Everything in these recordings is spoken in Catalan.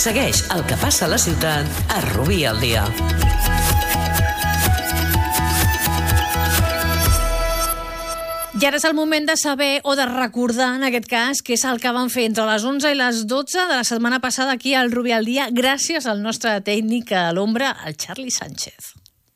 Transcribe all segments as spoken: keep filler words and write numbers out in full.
Segueix el que passa a la ciutat a Rubí al dia. I ara és el moment de saber, o de recordar, en aquest cas, què és el que van fer entre les onze i les dotze de la setmana passada aquí al Rubí al dia, gràcies al nostre tècnic a l'ombra, el Charlie Sánchez.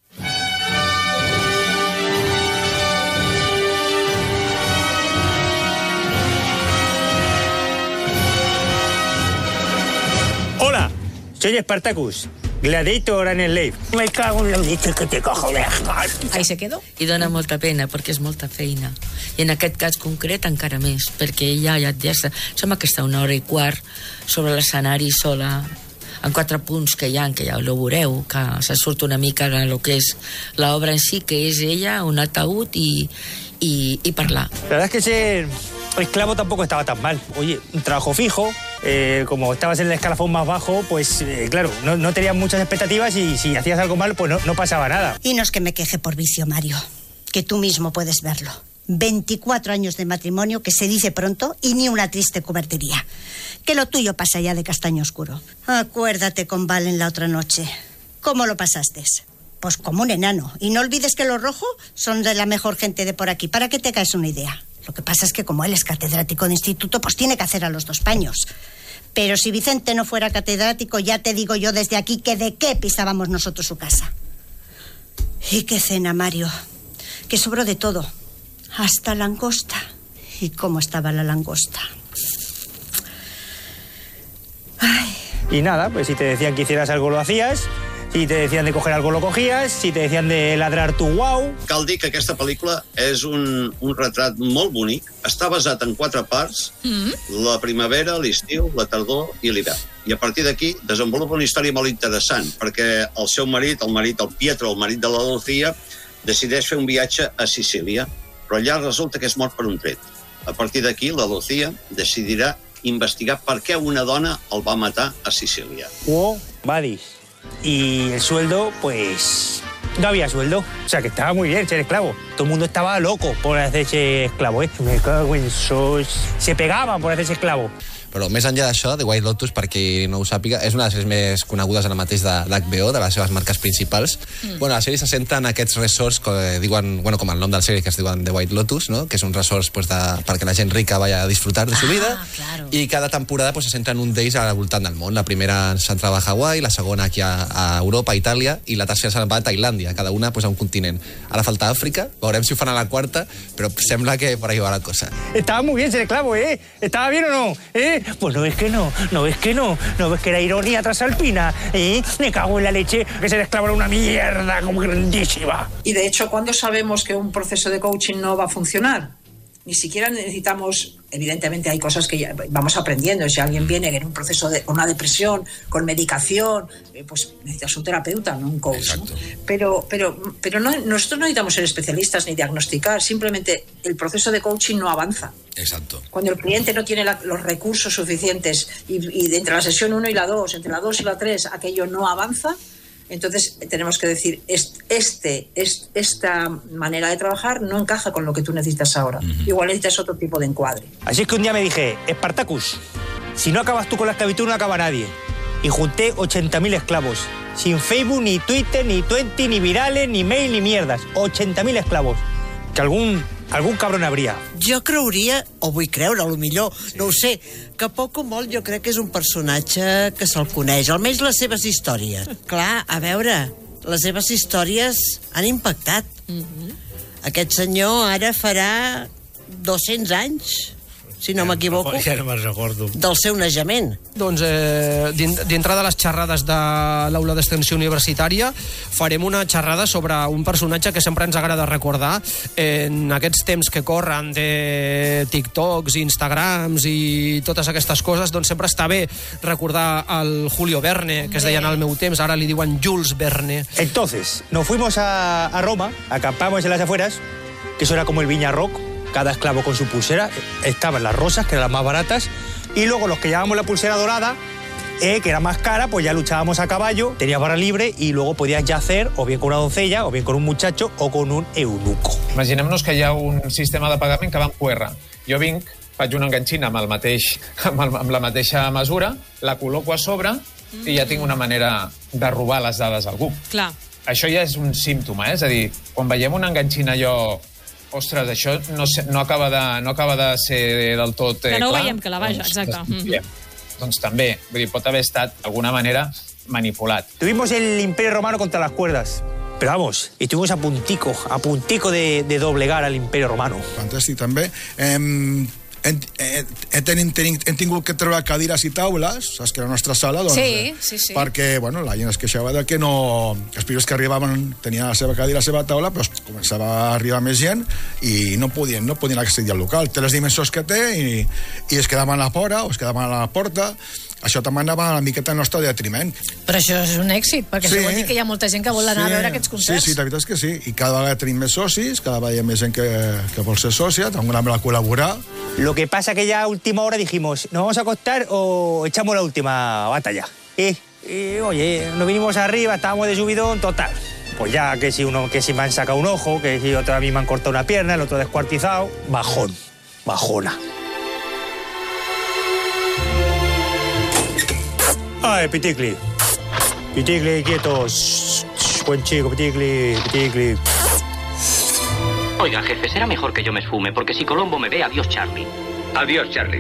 Hola, soy Spartacus, gladiator en el live. Me cago en la leche que te cojo de... Ahí se quedó. I dona molta pena, perquè és molta feina. I en aquest cas concret encara més, perquè ja, ja, ja sembla que està una hora i quart sobre l'escenari sola, en quatre punts que hi ha, que ja ho veureu, que se surt una mica de lo que és l'obra en si, que és ella, un ataúd i, i, i parlar. La verdad es que ser esclavo tampoco estaba tan mal. Oye, un trabajo fijo, eh, como estabas en el escalafón más bajo, pues eh, claro, no, no tenías muchas expectativas y si hacías algo mal, pues no, no pasaba nada. Y no es que me queje por vicio, Mario, que tú mismo puedes verlo. veinticuatro años de matrimonio, que se dice pronto, y ni una triste cubertería. Que lo tuyo pasa ya de castaño oscuro. Acuérdate con Valen la otra noche. ¿Cómo lo pasaste? Pues como un enano. Y no olvides que los rojos son de la mejor gente de por aquí, para que te caes una idea. Lo que pasa es que como él es catedrático de instituto, pues tiene que hacer a los dos paños. Pero si Vicente no fuera catedrático, ya te digo yo desde aquí que de qué pisábamos nosotros su casa. Y qué cena, Mario. Que sobró de todo. Hasta langosta. ¿Y cómo estaba la langosta? Ay. Y nada, pues si te decían que hicieras algo lo hacías, si te decían de coger algo lo cogías, si te decían de ladrar tu guau... Cal dir que aquesta pel·lícula és un, un retrat molt bonic. Està basat en quatre parts, mm-hmm. la primavera, l'estiu, la tardor i l'hivern. I a partir d'aquí desenvolupa una història molt interessant, perquè el seu marit, el marit, el Pietro, el marit de la Lucía, decideix fer un viatge a Sicília, però allà resulta que és mort per un tret. A partir d'aquí, la Lucía decidirà investigar per què una dona el va matar a Sicília. Wow, badis. Y el sueldo, pues... no había sueldo. O sea, que estaba muy bien ser esclavo. Todo el mundo estaba loco por hacerse esclavo, ¿eh? Me cago en sos... Se pegaban por hacerse esclavo. Però més enllà d'això, The White Lotus, per qui no ho sàpiga, és una de les més conegudes ara mateix d'H B O, de les seves marques principals. Mm. Bueno, la sèrie se centra en aquests resorts que diuen, bueno, com el nom de la sèrie, que es diuen The White Lotus, no? Que és un resort pues, de, perquè la gent rica vaya a disfrutar de su vida. Ah, claro. I cada temporada pues, se centra en un d'ells al voltant del món. La primera s'entrava a Hawaii, la segona aquí a, a Europa, a Itàlia, i la tercera s'entrava a Tailàndia, cada una pues, a un continent. Ara falta Àfrica, veurem si ho fan a la quarta, però sembla que per ahí va la cosa. Estaba muy bien ser esclavo, ¿eh? ¿Estaba bien o no? ¿Eh? Pues no es que no. No ves que no, no ves que era ironía transalpina, ¿eh? Me cago en la leche, que ser esclavo era una mierda como grandísima. Y de hecho, ¿cuándo sabemos que un proceso de coaching no va a funcionar? Ni siquiera necesitamos, evidentemente hay cosas que ya vamos aprendiendo. Si alguien viene en un proceso de con una depresión, con medicación, eh, pues necesitas un terapeuta, no un coach, ¿no? Pero, pero, pero no, nosotros no necesitamos ser especialistas ni diagnosticar, simplemente el proceso de coaching no avanza. Exacto. Cuando el cliente no tiene la, los recursos suficientes y, y entre la sesión uno y la dos, entre la dos y la tres, aquello no avanza, entonces tenemos que decir, este, este, esta manera de trabajar no encaja con lo que tú necesitas ahora. Uh-huh. Igual necesitas otro tipo de encuadre. Así es que un día me dije, Spartacus, si no acabas tú con la esclavitud no acaba nadie. Y junté ochenta mil esclavos. Sin Facebook, ni Twitter, ni Twenty, ni virales, ni mail, ni mierdas. ochenta mil esclavos. Que algún... algun cabron habria. Jo creuria, o vull creure, a lo millor, sí. No ho sé, que poc o molt jo crec que és un personatge que se'l coneix, almenys les seves històries. Clar, a veure, les seves històries han impactat. Mm-hmm. Aquest senyor ara farà dos-cents anys, si no m'equivoco, ja no me'n recordo, del seu naixement. Doncs eh, dintre de les xerrades de l'aula d'extensió universitària farem una xerrada sobre un personatge que sempre ens agrada recordar en aquests temps que corren de TikToks, Instagrams i totes aquestes coses, doncs sempre està bé recordar el Julio Verne, que es deia en el meu temps, ara li diuen Jules Verne. Entonces, nos fuimos a, a Roma, acampamos en las afueras, que eso era como el Viña Rock, cada esclavo con su pulsera, estaban las rosas, que eran las más baratas, y luego los que llevábamos la pulsera dorada, eh, que era más cara, pues ya luchábamos a caballo, tenías barra libre y luego podías yacer o bien con una doncella, o bien con un muchacho, o con un eunuco. Imaginem-nos que hi ha un sistema de pagament que va en Q R. Jo vinc, faig una enganxina amb, el mateix, amb, el, amb la mateixa mesura, la col·loco a sobre i ja tinc una manera de robar les dades a algú. Clar. Això ja és un símptoma, eh? És a dir, quan veiem un enganxin allò, ostres, això no, sé, no, acaba, de, no acaba de ser del tot eh, que no clar. veiem que la vaja, doncs, exacte. Doncs, doncs també, vull dir, pot haver estat d'alguna manera manipulat. Tuvimos el Imperio Romano contra las cuerdas. Pero vamos, estuvimos a puntico, a puntico de, de doblegar al Imperio Romano. Fantàstic, també. Hem, hem, hem, hem, hem tingut que treure cadires i taules, saps que la nostra sala, doncs, Sí, sí, sí. perquè bueno, la gent es queixava de que no... Els pilots que arribaven tenien la seva cadira i la seva taula, però començava a arribar més gent i no podien, no podien accedir al local. Té les dimensions que té i, i es quedaven a la fora o es quedaven a la porta. Això també anava una miqueta al nostre detriment. Però això és un èxit, perquè Sí. això vol dir que hi ha molta gent que vol anar Sí, a veure aquests concerts. Sí, sí, la veritat és que sí. I cada vegada tenim més socis, cada vegada hi ha més gent que, que vol ser sòcia, també volem col·laborar. Lo que pasa que ya a última hora dijimos, ¿nos vamos a acostar o echamos la última batalla? Y, y oye, nos vinimos arriba, estábamos de subidón, total. Pues ya que si uno, que si me han sacado un ojo, que si otra a mí me han cortado una pierna, el otro descuartizado, bajón, bajona. Ay, Piticli. Piticli, quietos. Buen chico, Piticli, Piticli. Oiga, jefe, será mejor que yo me esfume, porque si Colombo me ve, adiós, Charlie. Adiós, Charlie.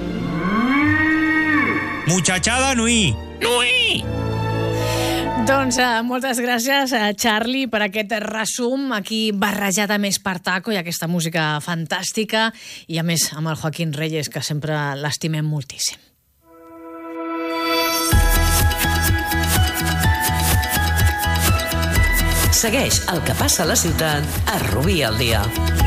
Muchachada Nui. ¡Nui! Doncs uh, moltes gràcies a Charlie per aquest resum aquí barrejat amb Espartaco i aquesta música fantàstica i a més amb el Joaquín Reyes, que sempre l'estimem moltíssim. Segueix el que passa a la ciutat a Rubí al dia.